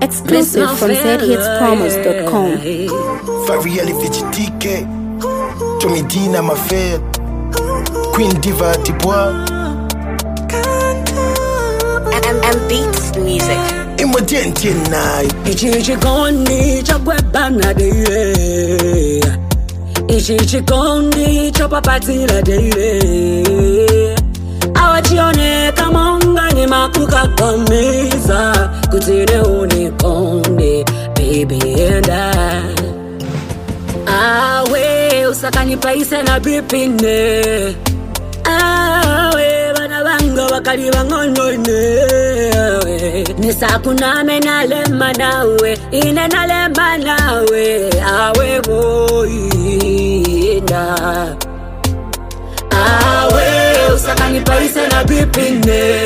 Exclusive from zhitspromos.com. Fariel VGTK, Tommy Dina Mafet, Queen Diva Dubois, and Beats Music. Imodiente night. Ichichikondi chakwebana deire, Ichichikondi chapapatira deire. Awachione kamonga ni makuka kameza, kutire unikonde, baby and I. Awe usakani paise na bipine, awe bana bango wakali bangonone. Nisakuname na lema nawe, ine na lema nawe, awe boyina. Awe usakani paise na bipine,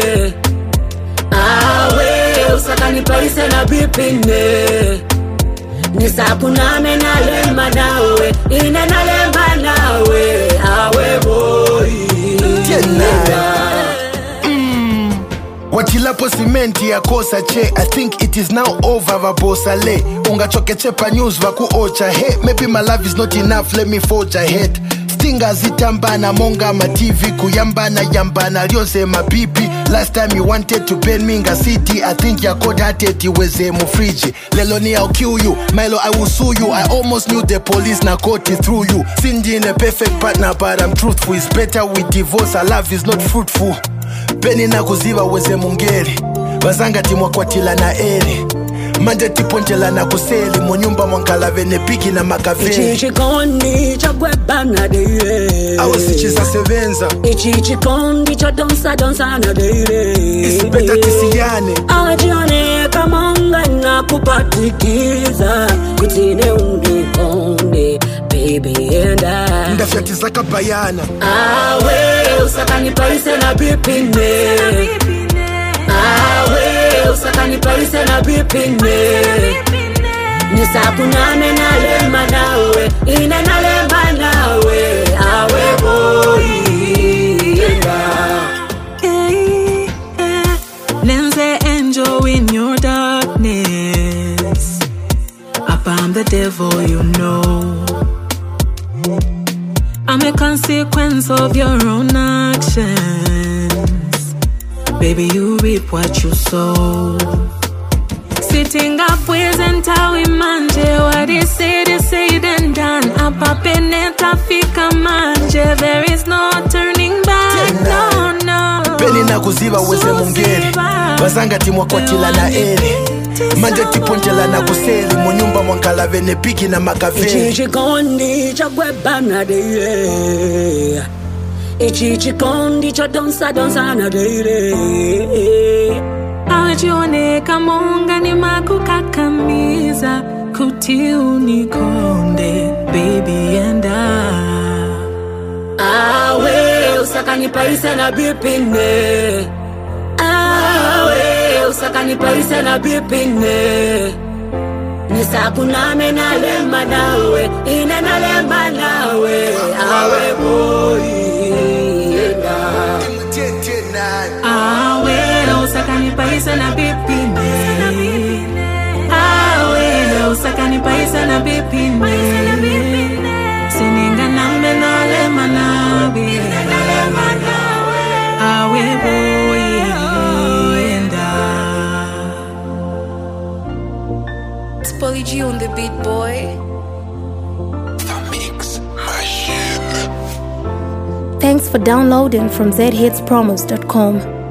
awe usakani paise na bipine. Nisakuname na lema nawe, ine na lema nawe, awe boyina. Watilapo simenti ya kosa che, I think it is now over vabosale. Ungachoke chepa news vaku ocha. Hey, maybe my love is not enough, let me forge ahead. Stinga zitambana, monga ma TV, kuyambana, yambana, lyonse ma pipi. Last time you wanted to bend me in a city, I think you're cold-hearted, iweze mufriji. Leloni, I'll kill you, Milo, I will sue you. I almost knew the police, na caught it through you. Cindy in a perfect partner, but I'm truthful. It's better we divorce, our love is not fruitful. Beni na kuziva weze mungeri, bazanga timwa kwa tila na eri. Mande tipontela na kuseli, munyumba mwankalave ne piki na makaveri. Ichichikondi chakwebana deire, Awasichisa sevenza, Ichichikondi cha donsa na deire. It's better tisiyane. Awachione kamonga na kupatikiza, kutine unikonde, baby and I. Ndafyatiza kabayana. Awe usakani paise na bipine, awe usakani paise na bipine. Nisakuname na lema nawe, ine na lema nawe, awe boyina. Lenze angel in your darkness. I'm the devil, you know. I'm a consequence of your own actions. Baby, you reap what you sow. Sitting up with and tawi manje. What they say then done. Apa peneta fika manje. There is no turning back, no, no. Beni na kuziva weze mungeri, bazanga timwa kwa tila na eri. Mande tipontela na kuseli, munyumba mwankalave ne piki na makaveri. Ichichikondi chakwebana deire, Ichichikondi cha donsa na deire. Awajione kamonga ni makukakamiza, kuti unikonde, baby and I. Awe usakani paise na bipine, awe usakani paise na bipine. Nisakuname na lema nawe, ine na lema nawe, awe boyina. Awe usakani paisa na bipine, awe usakani paisa na bipine. Sininga name na lema nawe, awe boyinda. It's Polly G on the beat, boy. Thanks for downloading from zhitspromos.com.